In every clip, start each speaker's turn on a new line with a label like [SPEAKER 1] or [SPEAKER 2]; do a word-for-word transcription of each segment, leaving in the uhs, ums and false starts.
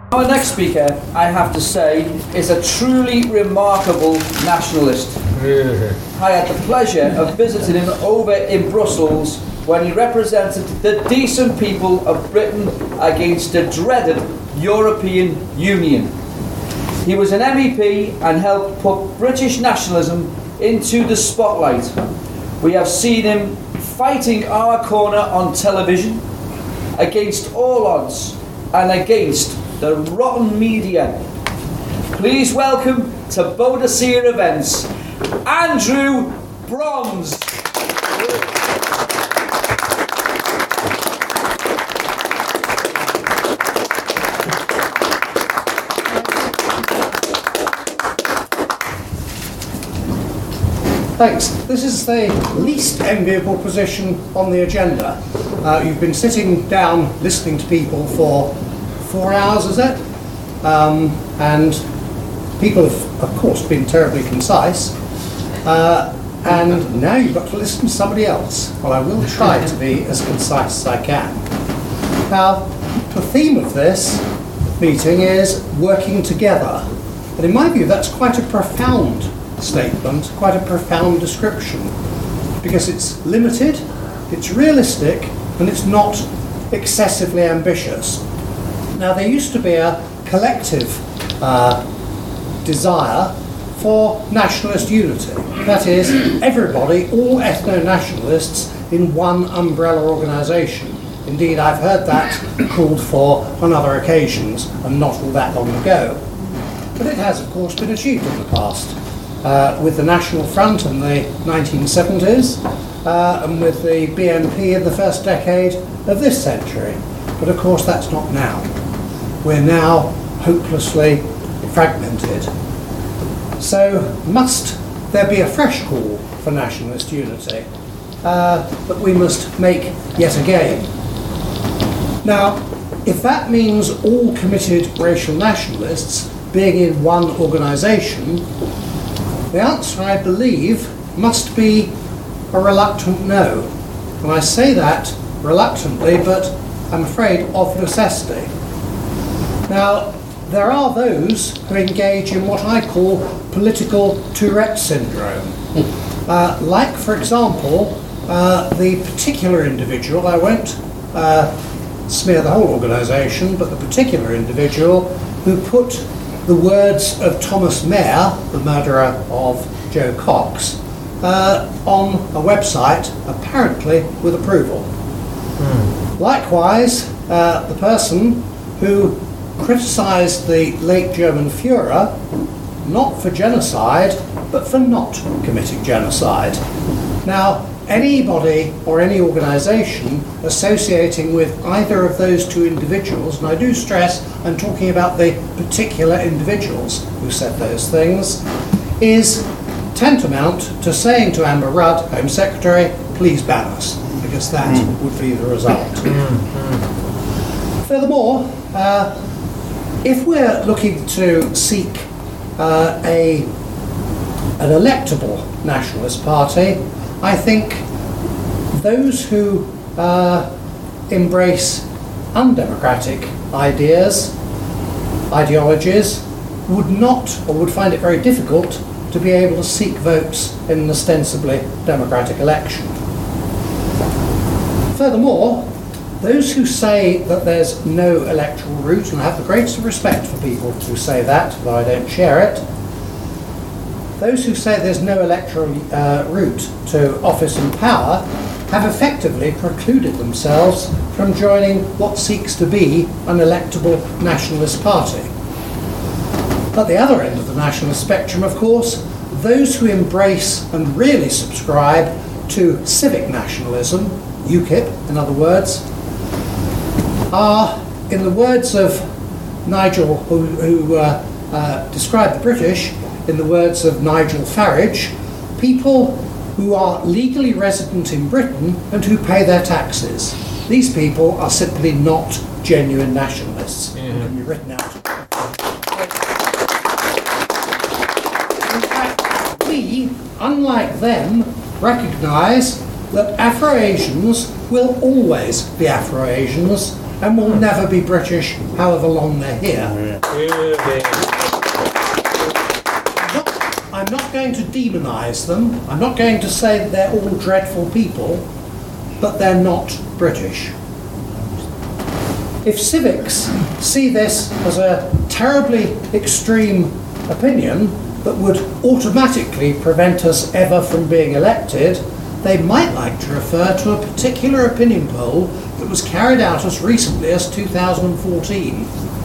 [SPEAKER 1] Our next speaker, I have to say, is a truly remarkable nationalist. I had the pleasure of visiting him over in Brussels when he represented the decent people of Britain against the dreaded European Union. He was an M E P and helped put British nationalism into the spotlight. We have seen him fighting our corner on television against all odds and against the rotten media. Please welcome to Boadicea Events, Andrew Brons.
[SPEAKER 2] Thanks. This is the least enviable position on the agenda. Uh, you've been sitting down listening to people for four hours, is it? Um, and people have, of course, been terribly concise. Uh, and now you've got to listen to somebody else. Well, I will try to be as concise as I can. Now, the theme of this meeting is working together. And in my view, that's quite a profound statement, quite a profound description, because it's limited, it's realistic, and it's not excessively ambitious. Now, there used to be a collective uh, desire for nationalist unity. That is, everybody, all ethno-nationalists in one umbrella organisation. Indeed, I've heard that called for on other occasions, and not all that long ago. But it has, of course, been achieved in the past. Uh, with the National Front in the nineteen seventies uh, and with the B N P in the first decade of this century. But of course that's not now. We're now hopelessly fragmented. So must there be a fresh call for nationalist unity uh, that we must make yet again? Now, if that means all committed racial nationalists being in one organisation, the answer, I believe, must be a reluctant no. And I say that reluctantly, but I'm afraid of necessity. Now, there are those who engage in what I call political Tourette syndrome. Uh, like, for example, uh, the particular individual, I won't uh, smear the whole organisation, but the particular individual who put the words of Thomas Mayer, the murderer of Joe Cox, uh, on a website, apparently with approval. Mm. Likewise, uh, the person who criticised the late German Führer, not for genocide, but for not committing genocide. Now, anybody or any organisation associating with either of those two individuals, and I do stress I'm talking about the particular individuals who said those things, is tantamount to saying to Amber Rudd, Home Secretary, please ban us, because that mm. would be the result. Mm-hmm. Furthermore, uh, if we're looking to seek uh, a, an electable nationalist party, I think those who uh, embrace undemocratic ideas, ideologies, would not or would find it very difficult to be able to seek votes in an ostensibly democratic election. Furthermore, those who say that there's no electoral route, and I have the greatest respect for people who say that, though I don't share it, those who say there's no electoral uh, route to office and power have effectively precluded themselves from joining what seeks to be an electable nationalist party. At the other end of the nationalist spectrum, of course, those who embrace and really subscribe to civic nationalism, UKIP in other words, are, in the words of Nigel, who, who uh, uh, described the British, in the words of Nigel Farage, people who are legally resident in Britain and who pay their taxes. These people are simply not genuine nationalists. Yeah. It can be written out. In fact, we, unlike them, recognise that Afro-Asians will always be Afro-Asians and will never be British however long they're here. I'm not going to demonise them. I'm not going to say that they're all dreadful people, but they're not British. If civics see this as a terribly extreme opinion that would automatically prevent us ever from being elected, they might like to refer to a particular opinion poll that was carried out as recently as two thousand fourteen.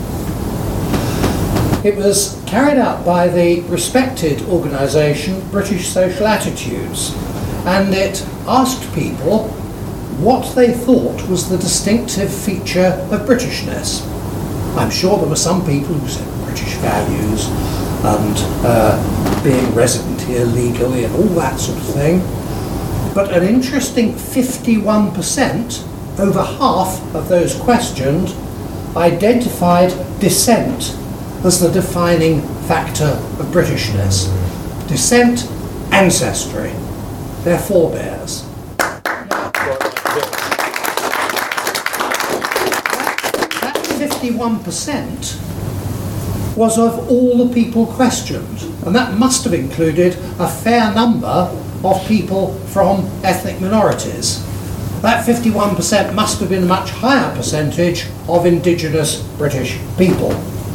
[SPEAKER 2] It was carried out by the respected organisation British Social Attitudes, and it asked people what they thought was the distinctive feature of Britishness. I'm sure there were some people who said British values and uh, being resident here legally and all that sort of thing. But an interesting fifty-one percent, over half of those questioned, identified descent as the defining factor of Britishness. Descent, ancestry, their forebears. That fifty-one percent was of all the people questioned, and that must have included a fair number of people from ethnic minorities. That fifty-one percent must have been a much higher percentage of indigenous British people.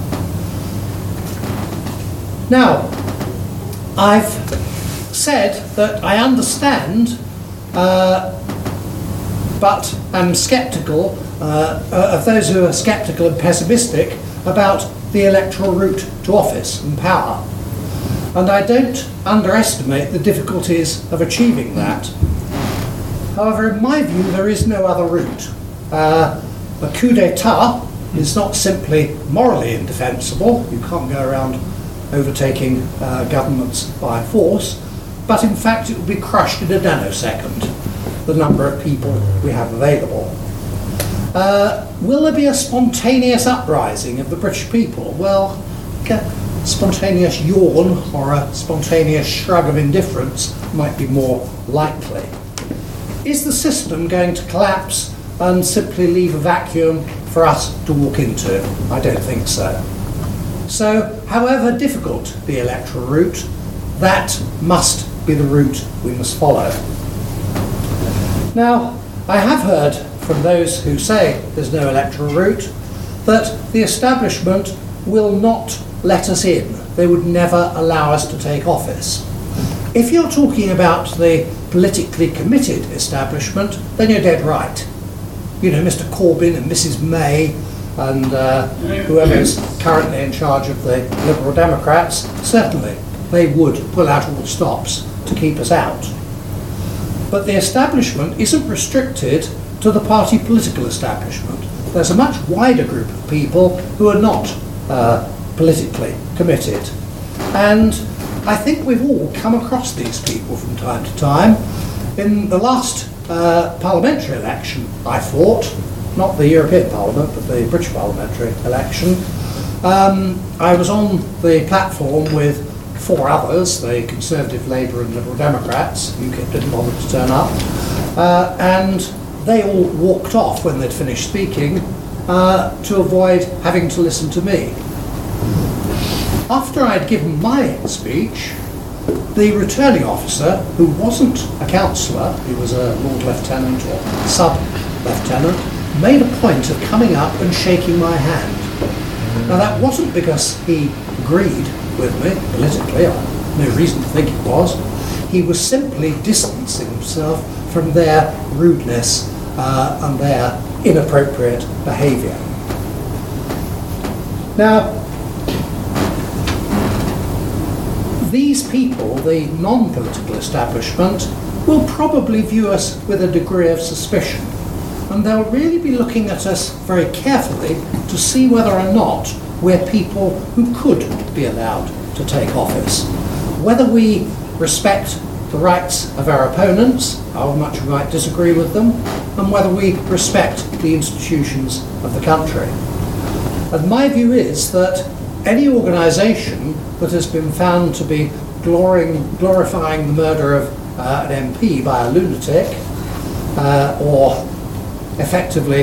[SPEAKER 2] Now, I've said that I understand, uh, but am sceptical uh, of those who are sceptical and pessimistic about the electoral route to office and power. And I don't underestimate the difficulties of achieving that. However, in my view, there is no other route. Uh, a coup d'etat is not simply morally indefensible. You can't go around overtaking uh, governments by force, but in fact it will be crushed in a nanosecond, the number of people we have available. Uh, will there be a spontaneous uprising of the British people? Well, a spontaneous yawn or a spontaneous shrug of indifference might be more likely. Is the system going to collapse and simply leave a vacuum for us to walk into? I don't think so. So, however difficult the electoral route, that must be the route we must follow. Now, I have heard from those who say there's no electoral route that the establishment will not let us in. They would never allow us to take office. If you're talking about the politically committed establishment, then you're dead right. You know, Mister Corbyn and Missus May and uh, whoever's currently in charge of the Liberal Democrats, certainly they would pull out all the stops to keep us out. But the establishment isn't restricted to the party political establishment. There's a much wider group of people who are not uh, politically committed. And I think we've all come across these people from time to time. In the last uh, parliamentary election, I fought, not the European Parliament, but the British parliamentary election, um, I was on the platform with four others, the Conservative, Labour and Liberal Democrats. UKIP didn't bother to turn up. Uh, and they all walked off when they'd finished speaking uh, to avoid having to listen to me. After I'd given my speech, the returning officer, who wasn't a councillor, he was a Lord Lieutenant or Sub-Lieutenant, made a point of coming up and shaking my hand. Now that wasn't because he agreed with me politically, I have no reason to think it was. He was simply distancing himself from their rudeness uh, and their inappropriate behaviour. Now, these people, the non-political establishment, will probably view us with a degree of suspicion, and they'll really be looking at us very carefully to see whether or not we're people who could be allowed to take office. Whether we respect the rights of our opponents, however much we might disagree with them, and whether we respect the institutions of the country. And my view is that any organisation that has been found to be glorying, glorifying the murder of uh, an M P by a lunatic, uh, or effectively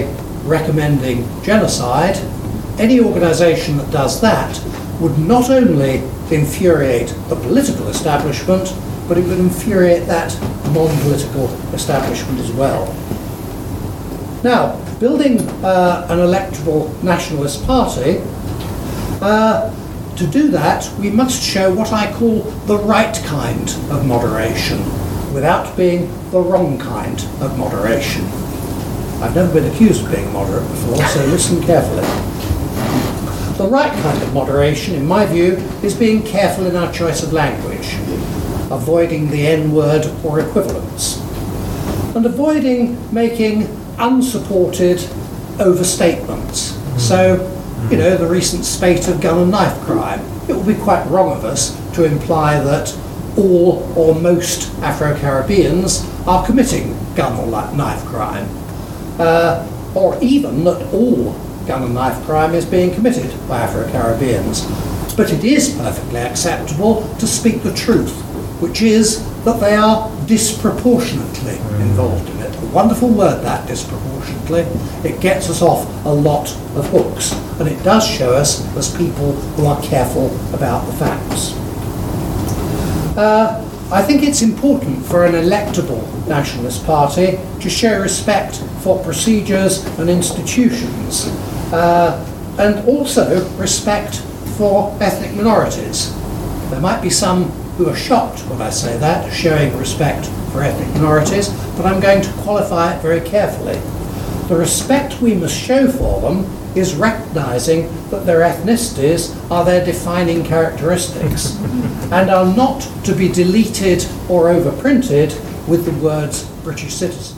[SPEAKER 2] recommending genocide, any organisation that does that would not only infuriate the political establishment, but it would infuriate that non-political establishment as well. Now, building uh, an electoral nationalist party, uh, to do that we must show what I call the right kind of moderation, without being the wrong kind of moderation. I've never been accused of being moderate before, so listen carefully. The right kind of moderation, in my view, is being careful in our choice of language, avoiding the N-word or equivalents, and avoiding making unsupported overstatements. So, you know, the recent spate of gun and knife crime, it would be quite wrong of us to imply that all or most Afro-Caribbeans are committing gun or knife crime, uh, or even that all gun and knife crime is being committed by Afro-Caribbeans. But it is perfectly acceptable to speak the truth, which is that they are disproportionately involved in it. A wonderful word, that, disproportionately. It gets us off a lot of hooks, and it does show us as people who are careful about the facts. Uh, I think it's important for an electable nationalist party to show respect for procedures and institutions, uh, and also respect for ethnic minorities. There might be some who are shocked when I say that, showing respect for ethnic minorities, but I'm going to qualify it very carefully. The respect we must show for them is recognising that their ethnicities are their defining characteristics and are not to be deleted or overprinted with the words British citizen.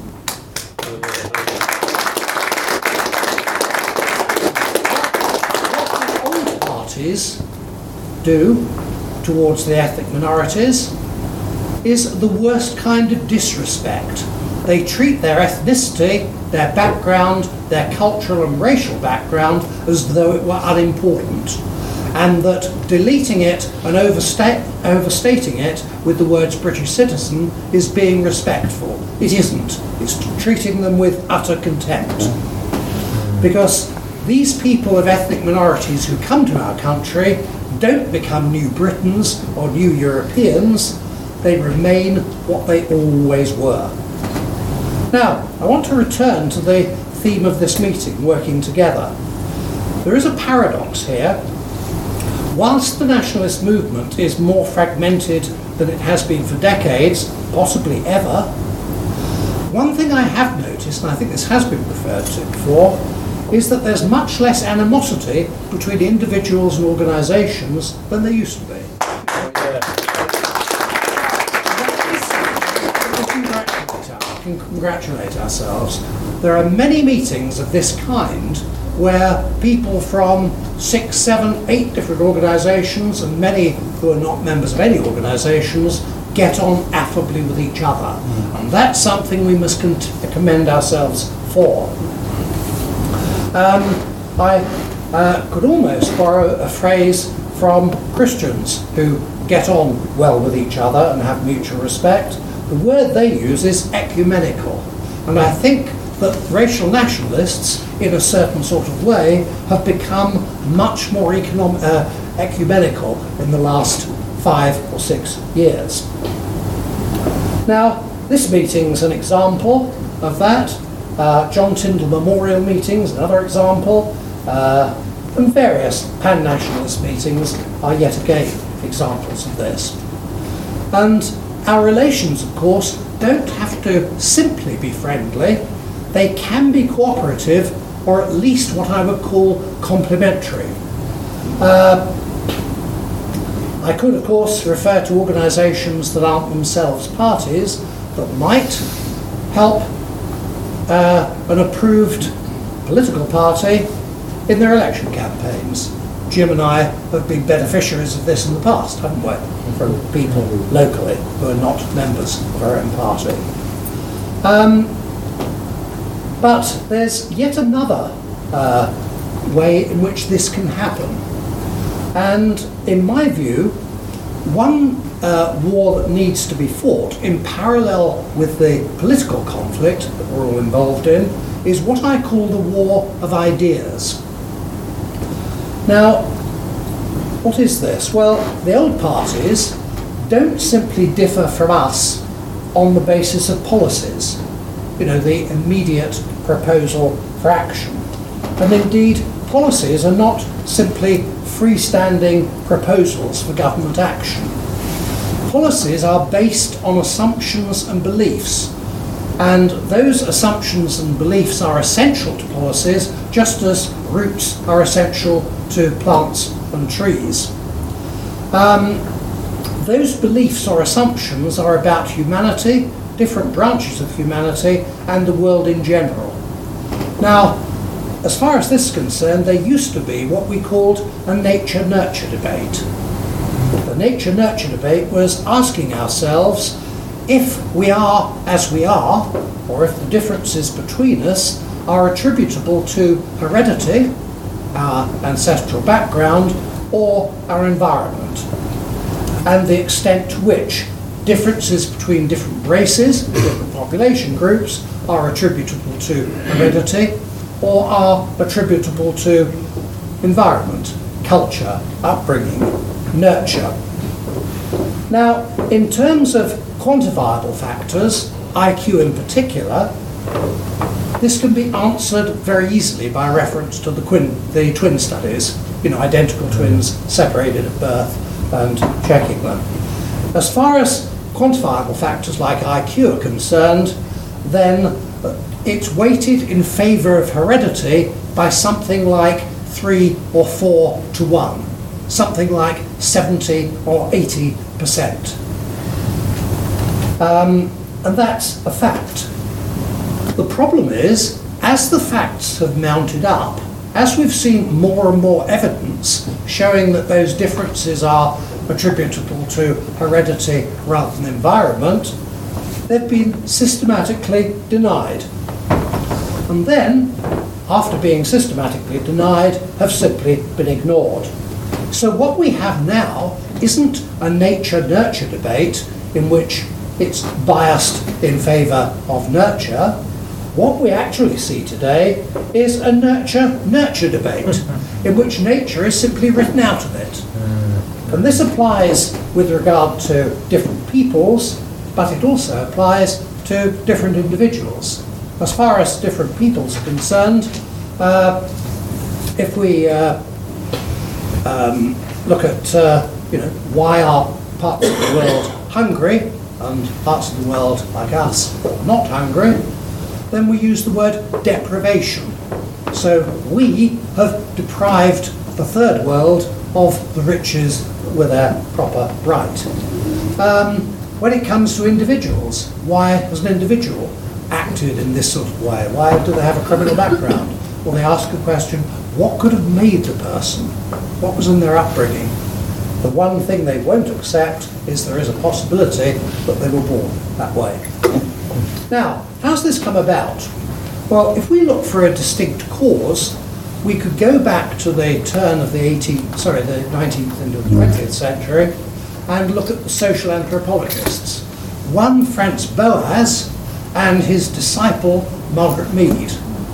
[SPEAKER 2] What the old parties do towards the ethnic minorities is the worst kind of disrespect. They treat their ethnicity, their background, their cultural and racial background as though it were unimportant, and that deleting it and overstate, overstating it with the words British citizen is being respectful. It isn't. It's treating them with utter contempt. Because these people of ethnic minorities who come to our country don't become new Britons or new Europeans, they remain what they always were. Now, I want to return to the theme of this meeting, working together. There is a paradox here. Whilst the nationalist movement is more fragmented than it has been for decades, possibly ever, one thing I have noticed, and I think this has been referred to before, is that there's much less animosity between individuals and organisations than there used to be. We can congratulate ourselves. There are many meetings of this kind where people from six, seven, eight different organisations, and many who are not members of any organisations, get on affably with each other. And that's something we must con- commend ourselves for. Um, I uh, could almost borrow a phrase from Christians who get on well with each other and have mutual respect. The word they use is ecumenical, and I think that racial nationalists, in a certain sort of way, have become much more economic, uh, ecumenical in the last five or six years. Now, this meeting's an example of that. Uh, John Tyndall Memorial meetings, another example, uh, and various pan-nationalist meetings are yet again examples of this. And our relations, of course, don't have to simply be friendly. They can be cooperative, or at least what I would call complementary. Uh, I could, of course, refer to organisations that aren't themselves parties that might help Uh, an approved political party in their election campaigns. Jim and I have been beneficiaries of this in the past, haven't we? From people locally who are not members of our own party. Um, but there's yet another uh, way in which this can happen. And in my view, one uh, war that needs to be fought in parallel with the political conflict that we're all involved in is what I call the war of ideas. Now, what is this? Well, the old parties don't simply differ from us on the basis of policies, you know, the immediate proposal for action. And indeed, policies are not simply freestanding proposals for government action. Policies are based on assumptions and beliefs, and those assumptions and beliefs are essential to policies, just as roots are essential to plants and trees. Um, those beliefs or assumptions are about humanity, different branches of humanity, and the world in general. Now, as far as this is concerned, there used to be what we called a nature-nurture debate. The nature-nurture debate was asking ourselves if we are as we are, or if the differences between us are attributable to heredity, our ancestral background, or our environment, and the extent to which differences between different races, different population groups, are attributable to heredity or are attributable to environment, culture, upbringing, nurture. Now, in terms of quantifiable factors, I Q in particular, this can be answered very easily by reference to the, twin, the twin studies, you know, identical twins separated at birth and checking them. As far as quantifiable factors like I Q are concerned, then it's weighted in favour of heredity by something like three or four to one, something like seventy or eighty percent. Um, and that's a fact. The problem is, as the facts have mounted up, as we've seen more and more evidence showing that those differences are attributable to heredity rather than environment, they've been systematically denied. And then, after being systematically denied, have simply been ignored. So what we have now isn't a nature-nurture debate in which it's biased in favour of nurture. What we actually see today is a nurture-nurture debate in which nature is simply written out of it. And this applies with regard to different peoples, but it also applies to different individuals. As far as different peoples are concerned, uh, if we uh, um, look at uh, you know, why are parts of the world hungry and parts of the world like us not hungry, then we use the word deprivation. So we have deprived the third world of the riches with their proper right. Um, when it comes to individuals, why has an individual acted in this sort of way? Why do they have a criminal background? Well, they ask a question, what could have made the person? What was in their upbringing? The one thing they won't accept is there is a possibility that they were born that way. Now, how's this come about? Well, if we look for a distinct cause, we could go back to the turn of the eighteenth, sorry, the nineteenth into the twentieth century and look at the social anthropologists. One, Franz Boas, and his disciple, Margaret Mead.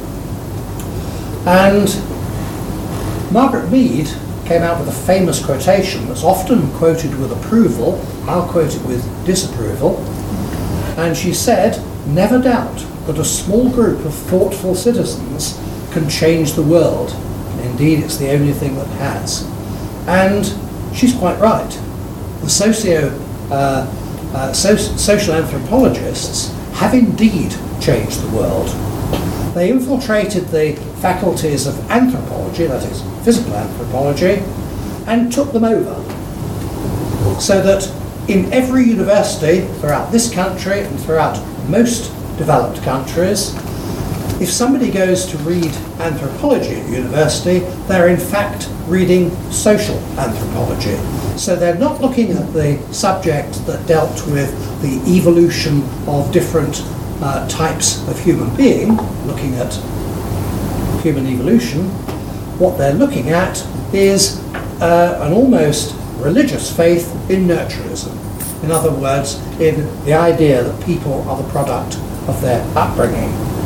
[SPEAKER 2] And Margaret Mead came out with a famous quotation that's often quoted with approval. I'll quote it with disapproval. And she said, "Never doubt that a small group of thoughtful citizens can change the world. Indeed, it's the only thing that has." And she's quite right. The socio, uh, uh, so, social anthropologists have indeed changed the world. They infiltrated the faculties of anthropology, that is, physical anthropology, and took them over. So that in every university throughout this country and throughout most developed countries, if somebody goes to read anthropology at university, they're in fact reading social anthropology. So they're not looking at the subject that dealt with the evolution of different uh, types of human being, looking at human evolution. What they're looking at is uh, an almost religious faith in nurturism. In other words, in the idea that people are the product of their upbringing.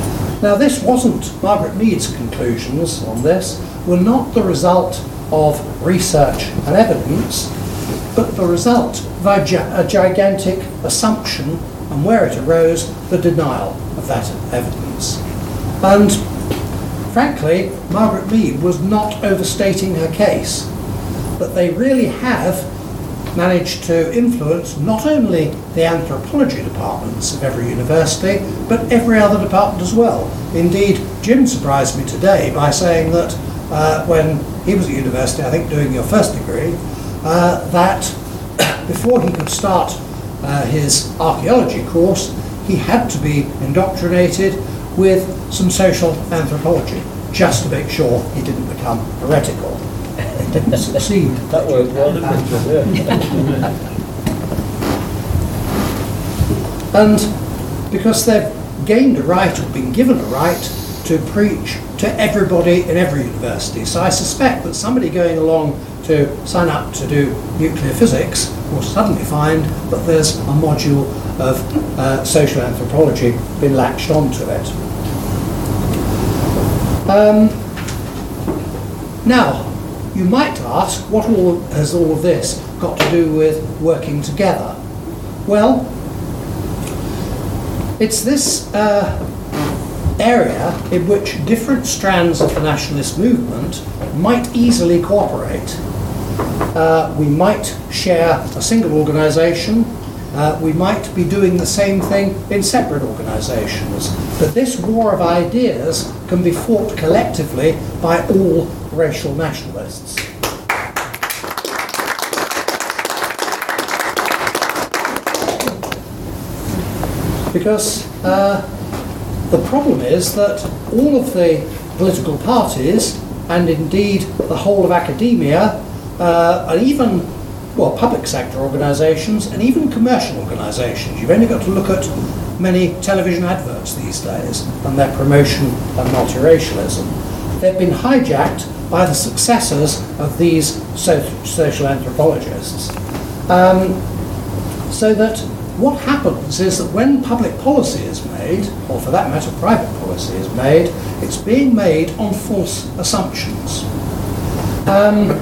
[SPEAKER 2] Now, this wasn't, Margaret Mead's conclusions on this were not the result of research and evidence, but the result of a, gi a gigantic assumption, and where it arose, the denial of that evidence. And frankly, Margaret Mead was not overstating her case, but they really have managed to influence not only the anthropology departments of every university, but every other department as well. Indeed, Jim surprised me today by saying that uh, when he was at university, I think doing your first degree, uh, that before he could start uh, his archaeology course, he had to be indoctrinated with some social anthropology, just to make sure he didn't become heretical. He didn't succeed.
[SPEAKER 3] That worked well, didn't it?
[SPEAKER 2] And because they've gained a right, or been given a right, to preach to everybody in every university. So I suspect that somebody going along to sign up to do nuclear physics will suddenly find that there's a module of uh, social anthropology been latched onto it. Um, now, you might ask, what all, has all of this got to do with working together? Well, it's this uh, area in which different strands of the nationalist movement might easily cooperate. Uh, we might share a single organisation, uh, we might be doing the same thing in separate organisations, but this war of ideas can be fought collectively by all racial nationalists. Because uh, the problem is that all of the political parties, and indeed the whole of academia, uh, and even, well, public sector organisations, and even commercial organisations, you've only got to look at many television adverts these days and their promotion of multiracialism. They've been hijacked by the successors of these so social anthropologists. Um, so that what happens is that when public policy is made, or for that matter private policy is made, it's being made on false assumptions. Um,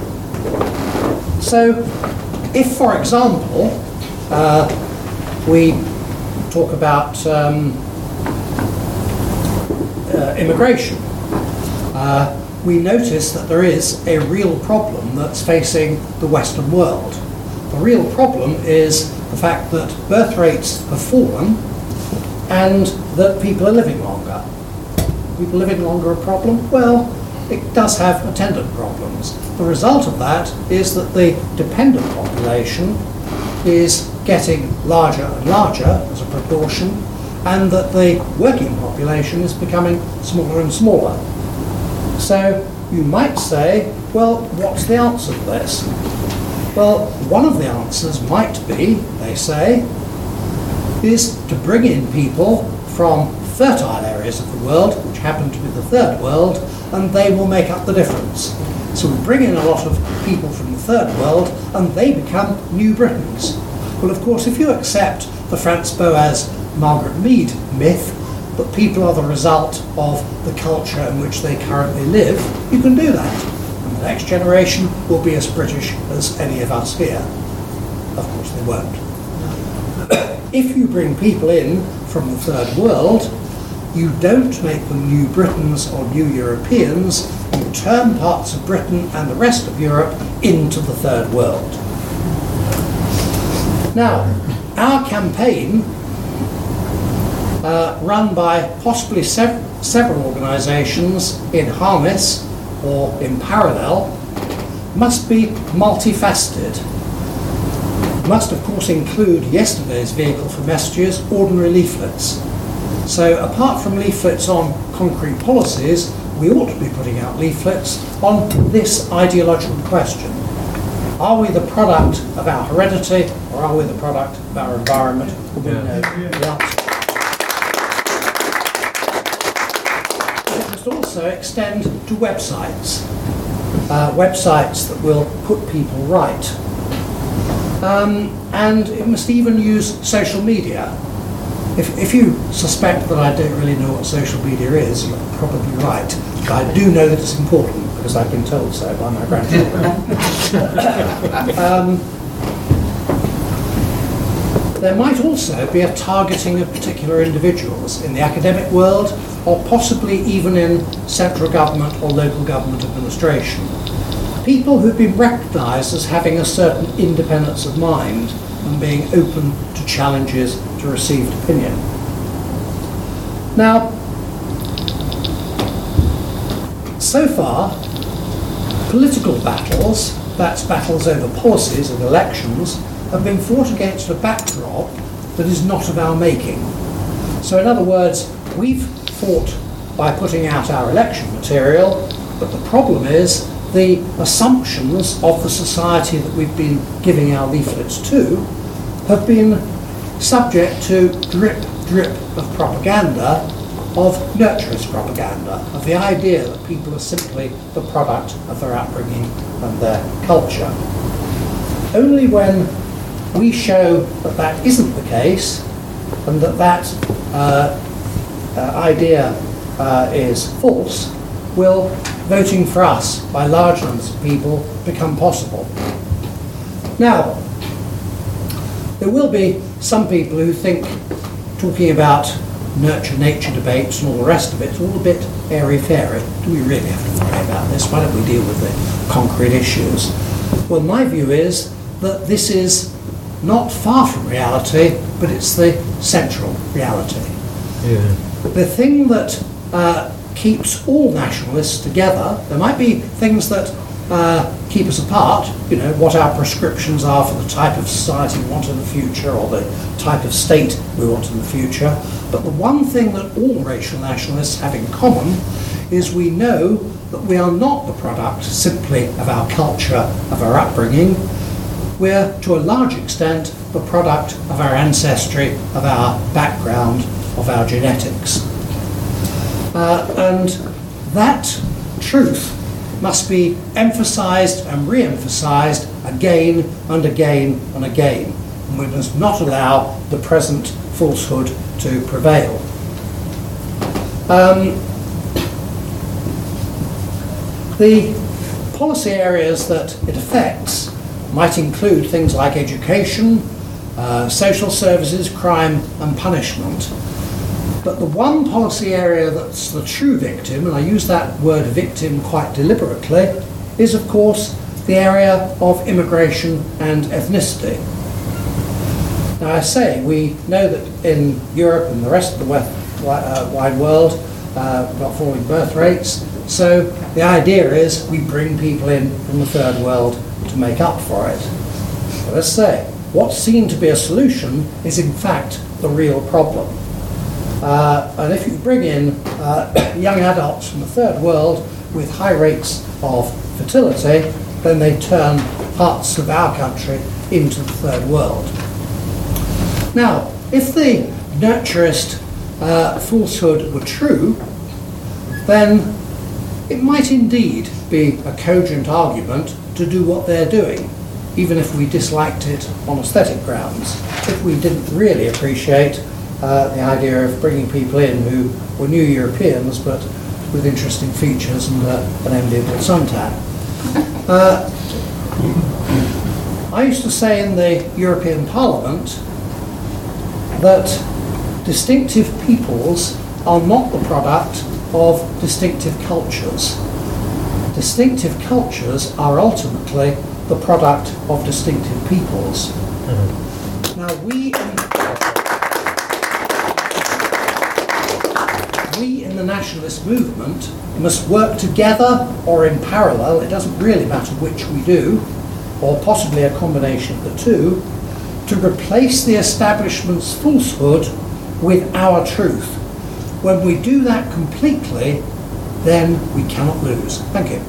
[SPEAKER 2] so if, for example, uh, we talk about um, uh, immigration, uh, we notice that there is a real problem that's facing the Western world. The real problem is the fact that birth rates have fallen and that people are living longer. People living longer a problem? Well, it does have attendant problems. The result of that is that the dependent population is getting larger and larger as a proportion, and that the working population is becoming smaller and smaller. So you might say, well, what's the answer to this? Well, one of the answers might be, they say, is to bring in people from fertile areas of the world, which happen to be the third world, and they will make up the difference. So we bring in a lot of people from the third world, and they become New Britons. Well, of course, if you accept the Franz Boas, Margaret Mead myth, that people are the result of the culture in which they currently live, you can do that. And the next generation will be as British as any of us here. Of course, they won't. If you bring people in from the third world, you don't make them New Britons or New Europeans, you turn parts of Britain and the rest of Europe into the third world. Now, our campaign, uh, run by possibly sev several organisations in harness or in parallel, must be multifaceted. Must of course include yesterday's vehicle for messages, ordinary leaflets. So apart from leaflets on concrete policies, we ought to be putting out leaflets on this ideological question. Are we the product of our heredity, or are we the product of our environment? We know the answer. It must also extend to websites, uh, websites that will put people right. Um, and it must even use social media. if, if you suspect that I don't really know what social media is, you're probably right. But I do know that it's important because I've been told so by my grandchildren. um, there might also be a targeting of particular individuals in the academic world, or possibly even in central government or local government administration. People who've been recognised as having a certain independence of mind and being open to challenges to received opinion. Now, so far, political battles, that's battles over policies and elections, have been fought against a backdrop that is not of our making. So in other words, we've fought by putting out our election material, but the problem is the assumptions of the society that we've been giving our leaflets to have been subject to drip, drip of propaganda, of nurturist propaganda, of the idea that people are simply the product of their upbringing and their culture. Only when we show that that isn't the case, and that that uh, uh, idea uh, is false, will voting for us by large numbers of people become possible. Now, there will be some people who think talking about nurture-nature debates and all the rest of it is all a bit airy-fairy. Do we really have to worry about this? Why don't we deal with the concrete issues? Well, my view is that this is not far from reality, but it's the central reality.
[SPEAKER 3] Yeah.
[SPEAKER 2] The thing that uh, keeps all nationalists together, there might be things that uh, keep us apart, you know, what our prescriptions are for the type of society we want in the future or the type of state we want in the future, but the one thing that all racial nationalists have in common is we know that we are not the product simply of our culture, of our upbringing. We're, to a large extent, the product of our ancestry, of our background, of our genetics. Uh, and that truth must be emphasised and re-emphasised again and again and again. And we must not allow the present falsehood to prevail. Um, the policy areas that it affects might include things like education, uh, social services, crime and punishment. But the one policy area that's the true victim, and I use that word victim quite deliberately, is of course the area of immigration and ethnicity. Now I say, we know that in Europe and the rest of the west, uh, wide world, uh, we've got falling birth rates, so the idea is we bring people in from the third world to make up for it. But let's say, what's seen to be a solution is in fact the real problem. Uh, and if you bring in uh, young adults from the third world with high rates of fertility, then they turn parts of our country into the third world. Now, if the nurturist uh, falsehood were true, then it might indeed be a cogent argument to do what they're doing, even if we disliked it on aesthetic grounds, if we didn't really appreciate uh, the idea of bringing people in who were new Europeans but with interesting features and uh, an enviable suntan. Uh, I used to say in the European Parliament that distinctive peoples are not the product of distinctive cultures. Distinctive cultures are ultimately the product of distinctive peoples. Mm-hmm. Now we in, we in the nationalist movement must work together or in parallel, it doesn't really matter which we do, or possibly a combination of the two, to replace the establishment's falsehood with our truth. When we do that completely, then we cannot lose. Thank you.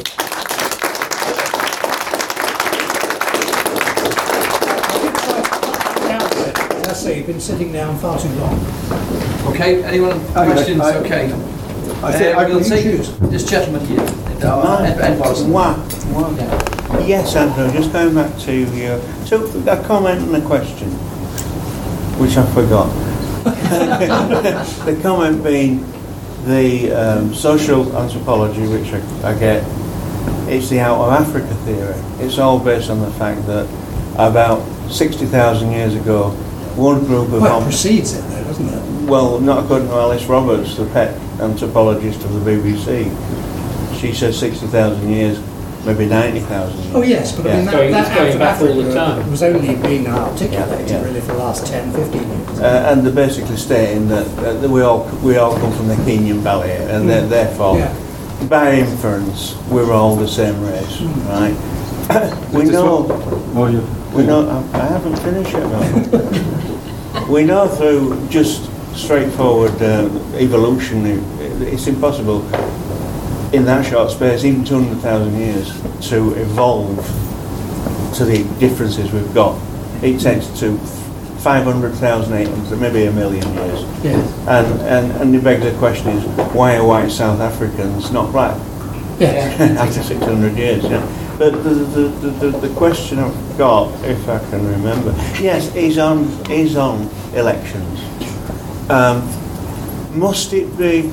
[SPEAKER 2] Let's see, you've been sitting down far too long.
[SPEAKER 1] Okay, anyone questions?
[SPEAKER 4] I-
[SPEAKER 1] Okay.
[SPEAKER 4] I think
[SPEAKER 1] Uh,
[SPEAKER 4] I
[SPEAKER 1] we'll
[SPEAKER 4] can
[SPEAKER 1] take
[SPEAKER 2] choose.
[SPEAKER 1] this gentleman here.
[SPEAKER 4] No,
[SPEAKER 1] Uh, Ed, Ed Morrison.
[SPEAKER 4] one, one. Yes, Andrew, just going back to your... So, a comment and a question, which I forgot. the comment being the um, social anthropology, which I, I get, it's the out of Africa theory. It's all based on the fact that about sixty thousand years ago, one group of...
[SPEAKER 2] Well, it precedes it though, doesn't it?
[SPEAKER 4] Well, not according to Alice Roberts, the pet anthropologist of the B B C. She says sixty thousand years, maybe ninety thousand years.
[SPEAKER 2] Oh yes, but I mean,
[SPEAKER 4] Yeah.
[SPEAKER 2] that,
[SPEAKER 3] Going-
[SPEAKER 2] that
[SPEAKER 3] it's going
[SPEAKER 2] out of
[SPEAKER 3] back all the
[SPEAKER 2] Africa
[SPEAKER 3] time.
[SPEAKER 2] was only being articulated
[SPEAKER 4] Yeah, yeah.
[SPEAKER 2] really for the last ten, fifteen years.
[SPEAKER 4] Uh, and they're basically stating that, uh, that we all we all come from the Kenyan Valley, and that therefore,
[SPEAKER 2] Yeah.
[SPEAKER 4] by inference, we're all the same race,
[SPEAKER 2] Mm.
[SPEAKER 4] right? we
[SPEAKER 5] Just
[SPEAKER 4] know,
[SPEAKER 5] Oh, you.
[SPEAKER 4] we know. I, I haven't finished yet. No. We know through just straightforward uh, evolution, it, it's impossible in that short space, even two hundred thousand years, to evolve to the differences we've got. It takes to five hundred thousand, eight hundred, maybe a million years.
[SPEAKER 2] Yes.
[SPEAKER 4] And, and, and the begs the question is, why are white South Africans not black
[SPEAKER 2] Yes.
[SPEAKER 4] after six hundred years? Yeah? But the, the, the, the, the question I've got, if I can remember, yes, is on, is on elections. Um, must it be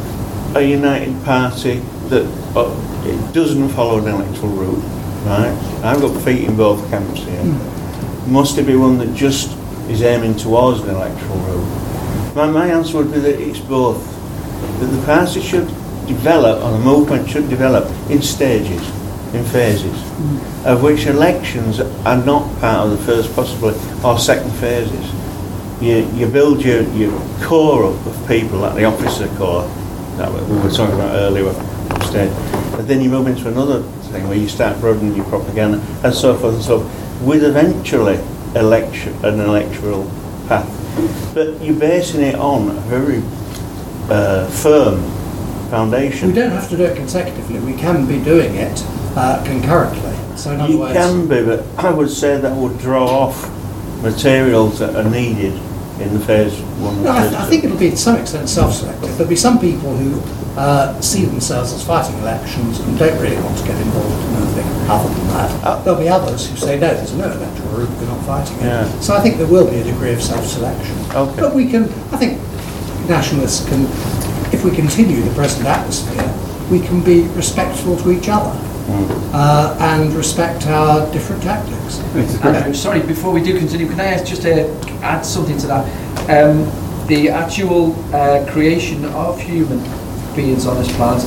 [SPEAKER 4] a united party that uh, it doesn't follow an electoral route, right? I've got feet in both camps here.
[SPEAKER 2] Mm.
[SPEAKER 4] Must it be one that just is aiming towards an electoral route? My, my answer would be that it's both. That the party should develop, or the movement should develop in stages, in phases, mm. of which elections are not part of the first, possibly, or second phases. You, you build your, your core up of people, like the officer corps, that we were talking about earlier upstairs. And then you move into another thing where you start broadening your propaganda and so forth and so forth, with eventually election, an electoral path. But you're basing it on a very uh, firm foundation.
[SPEAKER 2] We don't have to do it consecutively. We can be doing it uh, concurrently. So in other
[SPEAKER 4] You
[SPEAKER 2] words,
[SPEAKER 4] can be, but I would say that would draw off materials that are needed in the phase one and
[SPEAKER 2] No, I,
[SPEAKER 4] two.
[SPEAKER 2] I think it'll be to some extent self-selective. There'll be some people who uh, see themselves as fighting elections and don't really want to get involved in anything other than that.
[SPEAKER 4] Uh,
[SPEAKER 2] There'll be others who say, no, there's no electoral route, we're not fighting it.
[SPEAKER 4] Yeah.
[SPEAKER 2] So I think there will be a degree of self-selection.
[SPEAKER 4] Okay.
[SPEAKER 2] But we can, I think nationalists can, if we continue the present atmosphere, we can be respectful to each other
[SPEAKER 4] Mm.
[SPEAKER 2] uh, and respect our different tactics.
[SPEAKER 1] Andrew, sorry, before we do continue, can I ask just to add something to that? Um, the actual uh, creation of human beings on this planet,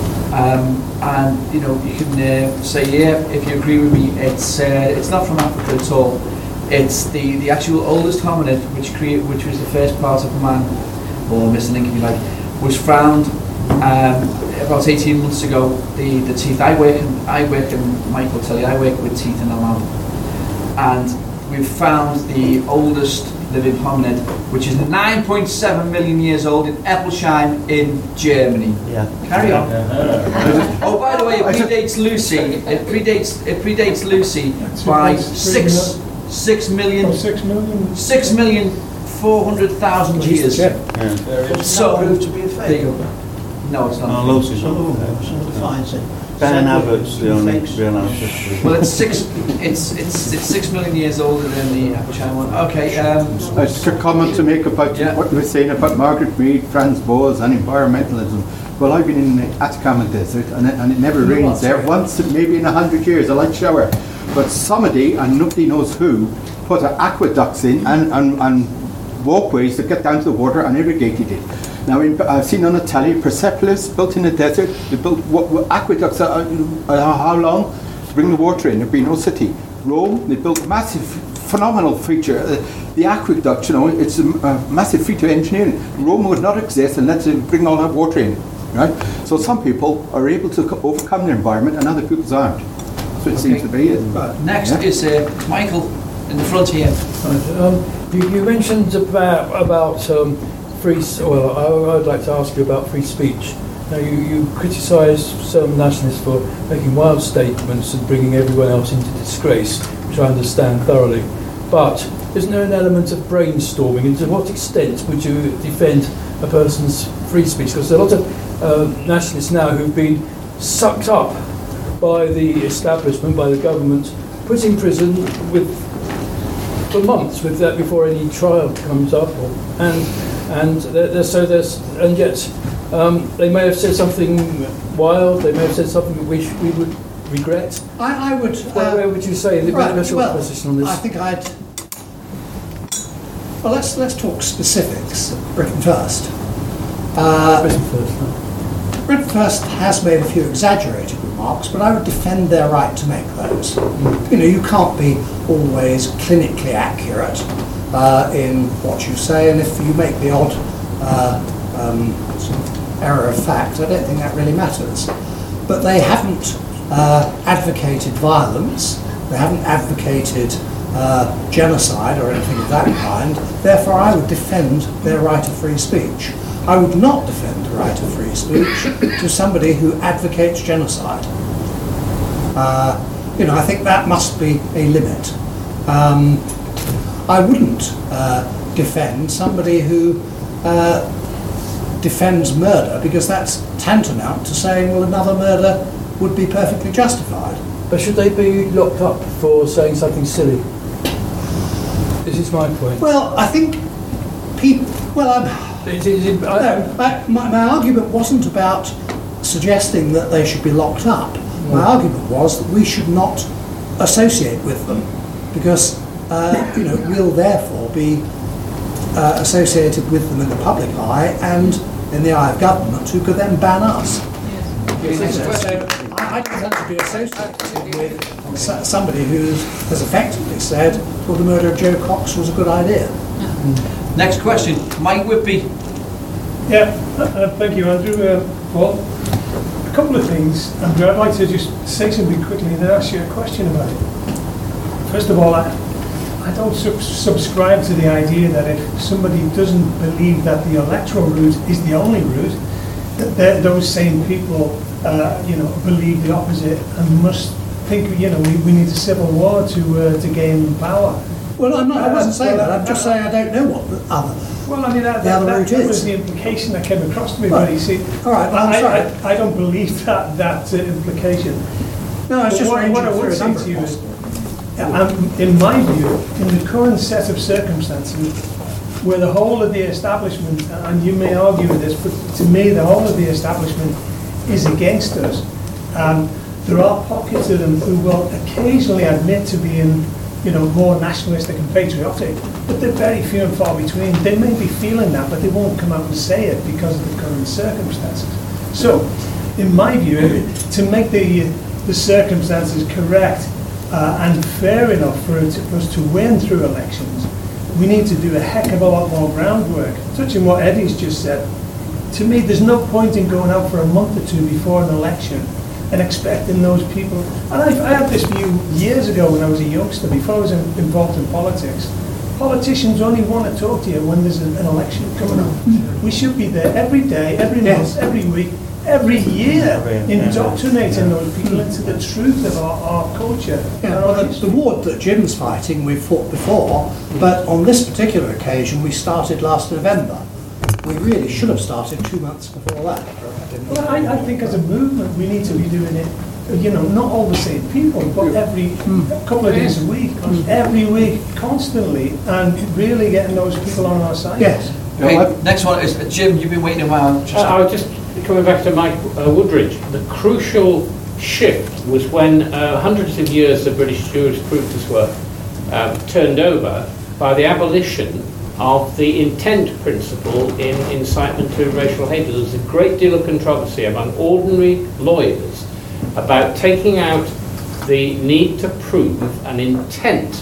[SPEAKER 1] um, and you know, you can uh, say, yeah, if you agree with me, it's uh, it's not from Africa at all. It's the, the actual oldest hominid, which create, which was the first part of man, or Mister Link, if you like, was found um, about eighteen months ago. The, the teeth, I work, in, I work, and Mike will tell you, I work with teeth in the lab, and we've found the oldest living hominid, which is nine point seven million years old in Eppelsheim in Germany.
[SPEAKER 4] Yeah.
[SPEAKER 1] Carry on.
[SPEAKER 3] Uh-huh.
[SPEAKER 1] Oh, by the way, it predates Lucy. It predates it predates Lucy by six six million
[SPEAKER 5] Six million?
[SPEAKER 1] six million four hundred thousand years.
[SPEAKER 2] Yeah.
[SPEAKER 4] Yeah.
[SPEAKER 1] So
[SPEAKER 6] proved to be a
[SPEAKER 1] there you
[SPEAKER 6] fake.
[SPEAKER 1] go. No, it's
[SPEAKER 4] No,
[SPEAKER 1] not.
[SPEAKER 4] Lucy's
[SPEAKER 6] Some
[SPEAKER 4] not
[SPEAKER 6] of some of the finds it.
[SPEAKER 4] Dan Abbott's the only
[SPEAKER 6] Fakes.
[SPEAKER 4] real ancestor.
[SPEAKER 1] Well, it's six. It's it's it's six million years older than the Eppelsheim one. Okay. Um,
[SPEAKER 5] Uh, Just a comment to make about
[SPEAKER 1] Yeah.
[SPEAKER 5] what you were saying about Margaret Mead, Franz Boas and environmentalism. Well, I've been in the Atacama Desert and it, and it never
[SPEAKER 2] No,
[SPEAKER 5] rains there.
[SPEAKER 2] sorry.
[SPEAKER 5] Once, maybe in a hundred years, a light shower. But somebody, and nobody knows who, put a aqueducts in and, and, and walkways to get down to the water and irrigated it. Now, in, I've seen on the telly, Persepolis, built in the desert, they built what, what, aqueducts, uh, uh, how long? To bring the water in, there'd be no city. Rome, they built massive, phenomenal feature. Uh, the aqueduct, you know, it's a, a massive feat of engineering. Rome would not exist unless they bring all that water in, right? So some people are able to co- overcome their environment and other people's aren't. So it seems to be it.
[SPEAKER 2] Right.
[SPEAKER 1] next
[SPEAKER 5] Yeah.
[SPEAKER 1] is uh, Michael in the front here.
[SPEAKER 7] Um, you, you mentioned about about um, free. s- Well, I, I'd like to ask you about free speech. Now, you, you criticise some nationalists for making wild statements and bringing everyone else into disgrace, which I understand thoroughly. But isn't there an element of brainstorming? And to what extent would you defend a person's free speech? Because there are a lot of uh, nationalists now who've been sucked up by the establishment, by the government, put in prison with for months with that before any trial comes up, or, and and they're, they're, so there's and yet um, they may have said something wild. They may have said something which we would regret.
[SPEAKER 2] I, I would.
[SPEAKER 7] Where,
[SPEAKER 2] uh,
[SPEAKER 7] where would you say the
[SPEAKER 2] right,
[SPEAKER 7] what's your
[SPEAKER 2] well,
[SPEAKER 7] position on this?
[SPEAKER 2] I think I'd. Well, let's let's talk specifics. Britain First. Uh,
[SPEAKER 7] Britain First. No?
[SPEAKER 2] Britain First has made a few exaggerated remarks, but I would defend their right to make those. You know, you can't be always clinically accurate uh, in what you say, and if you make the odd uh, um, sort of error of fact, I don't think that really matters. But they haven't uh, advocated violence, they haven't advocated uh, genocide or anything of that kind, therefore I would defend their right of free speech. I would not defend the right of free speech to somebody who advocates genocide. Uh, you know, I think that must be a limit. Um, I wouldn't uh, defend somebody who uh, defends murder, because that's tantamount to saying, well, another murder would be perfectly justified.
[SPEAKER 7] But should they be locked up for saying something silly? This is my point.
[SPEAKER 2] Well, I think people. Well, I'm.
[SPEAKER 7] Is it, is it, I,
[SPEAKER 2] No, my, my, my argument wasn't about suggesting that they should be locked up. My argument was that we should not associate with them, because uh, you know, we'll therefore be uh, associated with them in the public eye and in the eye of government, who could then ban us.
[SPEAKER 1] Yes.
[SPEAKER 2] So I, I don't want to be associated with s- somebody who has effectively said, well, the murder of Joe Cox was a good idea.
[SPEAKER 1] Next question, Mike Whitby.
[SPEAKER 6] Yeah, uh, thank you, Andrew. Uh, Paul, a couple of things, Andrew. I'd like to just say something quickly and then ask you a question about it. First of all, I, I don't sub- subscribe to the idea that if somebody doesn't believe that the electoral route is the only route, that those same people, uh, you know, believe the opposite and must think, you know, we, we need a civil war to uh, to gain power.
[SPEAKER 2] Well, I'm not, I wasn't
[SPEAKER 6] Uh,
[SPEAKER 2] saying
[SPEAKER 6] well,
[SPEAKER 2] that. I'm just
[SPEAKER 6] uh,
[SPEAKER 2] saying I don't know what the other.
[SPEAKER 6] Well, I mean, that,
[SPEAKER 2] The
[SPEAKER 6] that,
[SPEAKER 2] other
[SPEAKER 6] that,
[SPEAKER 2] route
[SPEAKER 6] that
[SPEAKER 2] is.
[SPEAKER 6] was the implication that came across to me,
[SPEAKER 2] Right.
[SPEAKER 6] but you see,
[SPEAKER 2] All right, well, I'm
[SPEAKER 6] I,
[SPEAKER 2] sorry.
[SPEAKER 6] I, I don't believe that, that uh, implication.
[SPEAKER 2] No, it's
[SPEAKER 6] But
[SPEAKER 2] just
[SPEAKER 6] what,
[SPEAKER 2] ranging
[SPEAKER 6] what I
[SPEAKER 2] through
[SPEAKER 6] would
[SPEAKER 2] a
[SPEAKER 6] say
[SPEAKER 2] number
[SPEAKER 6] to
[SPEAKER 2] of
[SPEAKER 6] you is,
[SPEAKER 2] possible.
[SPEAKER 6] um, in my view, in the current set of circumstances, where the whole of the establishment, and you may argue with this, but to me, the whole of the establishment is against us. Um, there are pockets of them who will occasionally admit to being, you know, more nationalistic and patriotic, but they're very few and far between. They may be feeling that, but they won't come out and say it because of the current circumstances. So, in my view, to make the the circumstances correct uh, and fair enough for, it, for us to win through elections, we need to do a heck of a lot more groundwork. Touching what Eddie's just said, to me, there's no point in going out for a month or two before an election and expecting those people. And I, I had this view years ago when I was a youngster, before I was in, involved in politics. Politicians only want to talk to you when there's an, an election coming up. We should be there every day, every
[SPEAKER 2] Yes.
[SPEAKER 6] month, every week, every year,
[SPEAKER 4] Yeah.
[SPEAKER 6] indoctrinating those people into the truth of our, our culture.
[SPEAKER 2] Yeah,
[SPEAKER 6] and our
[SPEAKER 2] well, the,
[SPEAKER 6] history.
[SPEAKER 2] the war that Jim's fighting, we've fought before, but on this particular occasion, we started last November. We really should have started two months before that. didn't we?
[SPEAKER 6] Well, I, I think as a movement, we need to be doing it, you know, not all the same people, but every couple of days a week, every week, constantly, and really getting those people on our side.
[SPEAKER 2] Yes.
[SPEAKER 1] Okay, next one is uh, Jim. You've been waiting a while. Just
[SPEAKER 3] Uh, I was just coming back to Mike uh, Woodridge. The crucial shift was when uh, hundreds of years of British jurisprudence were um, turned over by the abolition of the intent principle in incitement to racial hate. There was a great deal of controversy among ordinary lawyers about taking out the need to prove an intent.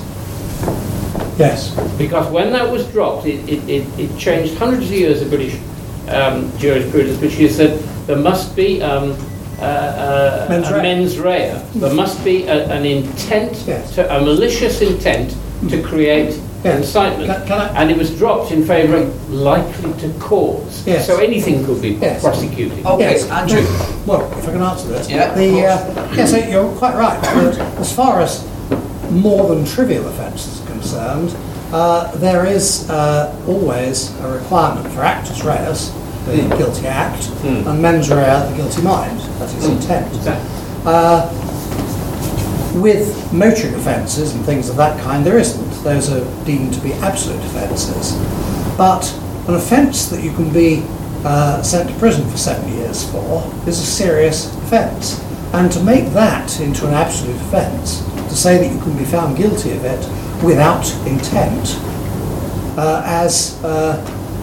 [SPEAKER 2] Yes.
[SPEAKER 3] Because when that was dropped, it, it, it, it changed hundreds of years of British um, jurisprudence, which is that there must be um, uh, uh,
[SPEAKER 2] Mens
[SPEAKER 3] a
[SPEAKER 2] rea.
[SPEAKER 3] mens rea. There must be a, an intent,
[SPEAKER 2] Yes.
[SPEAKER 3] to, a malicious intent to create
[SPEAKER 2] Yes.
[SPEAKER 3] incitement.
[SPEAKER 2] Can- can I-
[SPEAKER 3] and it was dropped in favour of likely to cause.
[SPEAKER 2] Yes.
[SPEAKER 3] So anything could be
[SPEAKER 2] Yes.
[SPEAKER 3] prosecuted.
[SPEAKER 1] Okay,
[SPEAKER 2] Yes.
[SPEAKER 1] Andrew.
[SPEAKER 2] Well, if I can answer this.
[SPEAKER 1] Yeah, of
[SPEAKER 2] The,
[SPEAKER 1] course.
[SPEAKER 2] uh, yes, so you're quite right. That as far as more than trivial offences are concerned, uh, there is uh, always a requirement for actus reus, the guilty act, and mens rea, the guilty mind, that is intent.
[SPEAKER 3] Exactly.
[SPEAKER 2] Uh, with motoring offences and things of that kind, there isn't. those are deemed to be absolute offences. But an offence that you can be uh, sent to prison for seven years for is a serious offence. And to make that into an absolute offence, to say that you can be found guilty of it without intent, uh, as uh,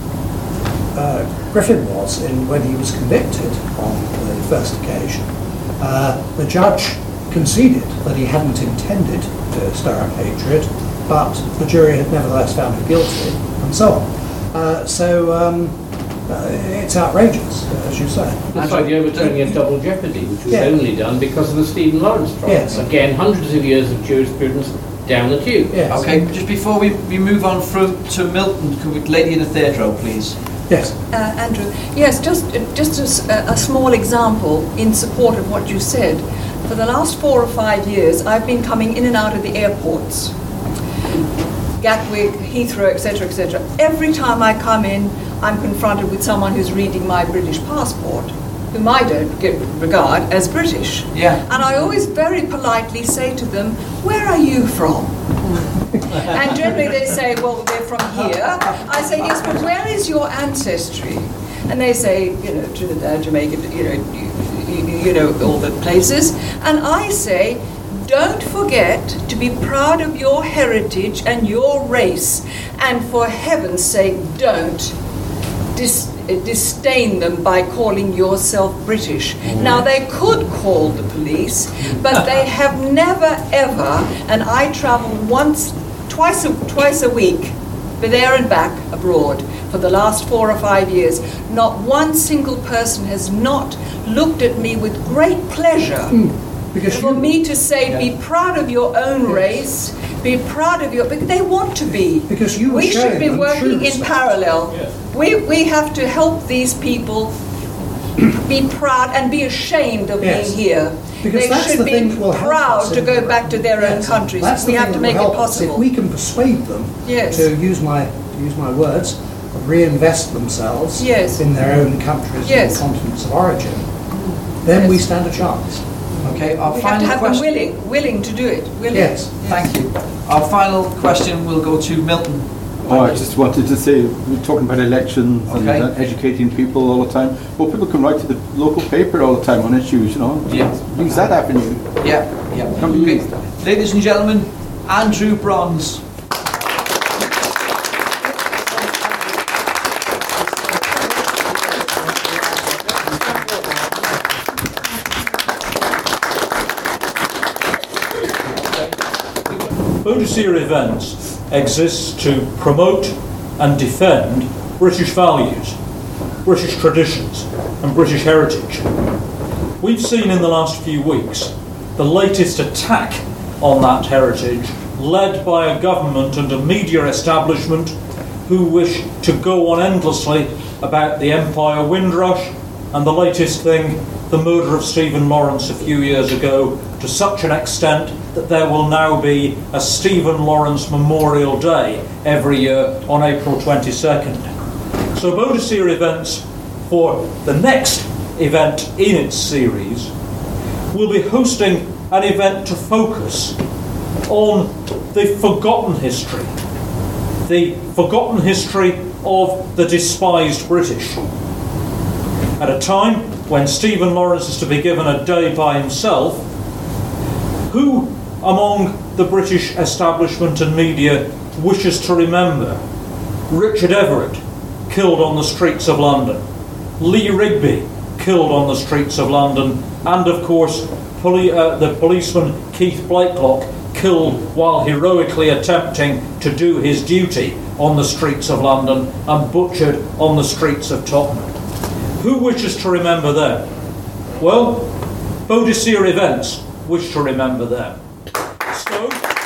[SPEAKER 2] uh, Griffin was in when he was convicted on the first occasion, uh, the judge conceded that he hadn't intended to stir up hatred, but the jury had nevertheless found him guilty, and so on. Uh, so um, uh, it's outrageous, uh, as you say.
[SPEAKER 3] It's like the overturning of double jeopardy, which was
[SPEAKER 2] Yeah.
[SPEAKER 3] only done because of the Stephen Lawrence trial.
[SPEAKER 2] Yes.
[SPEAKER 3] Again, hundreds of years of jurisprudence down the tube.
[SPEAKER 2] Yes.
[SPEAKER 1] Okay, just before we, we move on through to Milton, could we, Lady in the third row, please?
[SPEAKER 2] Yes.
[SPEAKER 8] Uh, Andrew, yes, just just a, s- a- a small example in support of what you said. For the last four or five years, I've been coming in and out of the airports, Gatwick, Heathrow, et cetera, et cetera. Every time I come in, I'm confronted with someone who's reading my British passport, whom I don't get, regard as British.
[SPEAKER 1] Yeah.
[SPEAKER 8] And I always very politely say to them, "Where are you from?" And generally they say, "Well, we're from here." I say, "Yes, but where is your ancestry?" And they say, you know, Trinidad, Jamaica, you know, you, you, you know, all the places. And I say, don't forget to be proud of your heritage and your race. And for heaven's sake, don't dis- disdain them by calling yourself British. Now, they could call the police, but they have never, ever, and I travel once, twice a, twice a week, but there and back abroad for the last four or five years. Not one single person has not looked at me with great pleasure.
[SPEAKER 2] Because
[SPEAKER 8] For
[SPEAKER 2] you,
[SPEAKER 8] me to say, be proud of your own race, be proud of your, because they want to be.
[SPEAKER 2] Because you were
[SPEAKER 8] we should
[SPEAKER 2] showing
[SPEAKER 8] be
[SPEAKER 2] them
[SPEAKER 8] working
[SPEAKER 2] true
[SPEAKER 8] in
[SPEAKER 2] respect.
[SPEAKER 8] parallel.
[SPEAKER 3] Yes.
[SPEAKER 8] We we have to help these people be proud and be ashamed of
[SPEAKER 2] Yes.
[SPEAKER 8] being here.
[SPEAKER 2] because
[SPEAKER 8] they
[SPEAKER 2] that's
[SPEAKER 8] should
[SPEAKER 2] the
[SPEAKER 8] be
[SPEAKER 2] thing that will help
[SPEAKER 8] proud
[SPEAKER 2] us
[SPEAKER 8] to
[SPEAKER 2] in
[SPEAKER 8] go
[SPEAKER 2] Europe.
[SPEAKER 8] back to their
[SPEAKER 2] Yes,
[SPEAKER 8] own countries.
[SPEAKER 2] That's the
[SPEAKER 8] We have
[SPEAKER 2] thing
[SPEAKER 8] to
[SPEAKER 2] that
[SPEAKER 8] make
[SPEAKER 2] will
[SPEAKER 8] it
[SPEAKER 2] help us.
[SPEAKER 8] possible.
[SPEAKER 2] If we can persuade them
[SPEAKER 8] Yes.
[SPEAKER 2] to use my to use my words, reinvest themselves
[SPEAKER 8] Yes.
[SPEAKER 2] in their own countries
[SPEAKER 8] Yes.
[SPEAKER 2] and continents of origin, then
[SPEAKER 8] Yes.
[SPEAKER 2] we stand a chance.
[SPEAKER 1] Okay, our
[SPEAKER 8] We have to
[SPEAKER 1] final
[SPEAKER 8] have them
[SPEAKER 1] question.
[SPEAKER 8] willing, willing to do it. Willing.
[SPEAKER 2] Yes.
[SPEAKER 1] Thank you. Our final question will go to Milton.
[SPEAKER 5] Oh, I just wanted to say, we're talking about elections and
[SPEAKER 1] Okay.
[SPEAKER 5] uh, educating people all the time. Well, people can write to the local paper all the time on issues, you know.
[SPEAKER 1] Yeah.
[SPEAKER 5] Use that avenue.
[SPEAKER 1] Yeah, yeah.
[SPEAKER 5] Can we
[SPEAKER 1] Okay.
[SPEAKER 5] use that?
[SPEAKER 1] Ladies and gentlemen, Andrew Bronze.
[SPEAKER 9] Boadicea Events exists to promote and defend British values, British traditions and British heritage. We've seen in the last few weeks the latest attack on that heritage, led by a government and a media establishment who wish to go on endlessly about the Empire Windrush and the latest thing, the murder of Stephen Lawrence a few years ago, to such an extent that there will now be a Stephen Lawrence Memorial Day every year on April twenty-second. So Boadicea Events, for the next event in its series, will be hosting an event to focus on the forgotten history, the forgotten history of the despised British. At a time when Stephen Lawrence is to be given a day by himself, who among the British establishment and media wishes to remember Richard Everett, killed on the streets of London, Lee Rigby, killed on the streets of London, and of course poli- uh, the policeman Keith Blakelock, killed while heroically attempting to do his duty on the streets of London and butchered on the streets of Tottenham? Who wishes to remember them? Well, Boadicea Events wish to remember them. So,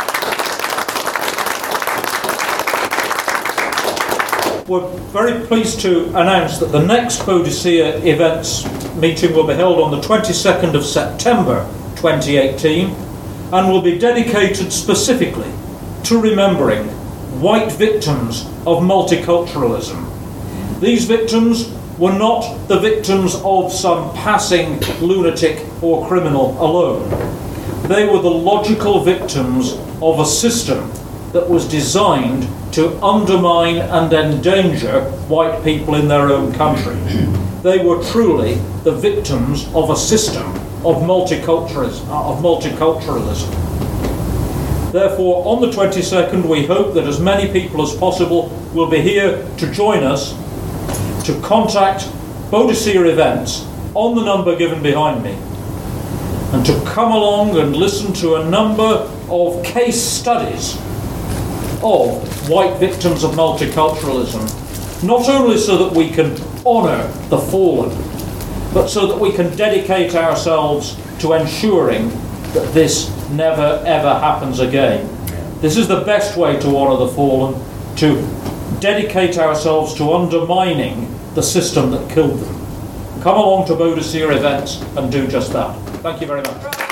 [SPEAKER 9] we're very pleased to announce that the next Boadicea Events meeting will be held on the twenty-second of September twenty eighteen and will be dedicated specifically to remembering white victims of multiculturalism. These victims were not the victims of some passing lunatic or criminal alone. They were the logical victims of a system that was designed to undermine and endanger white people in their own country. They were truly the victims of a system of multiculturalism. Of multiculturalism. Therefore, on the twenty-second, we hope that as many people as possible will be here to join us to contact Boadicea Events on the number given behind me, and to come along and listen to a number of case studies of white victims of multiculturalism, not only so that we can honour the fallen, but so that we can dedicate ourselves to ensuring that this never ever happens again. This is the best way to honour the fallen, to dedicate ourselves to undermining the system that killed them. Come along to Boadicea Events and do just that. Thank you very much.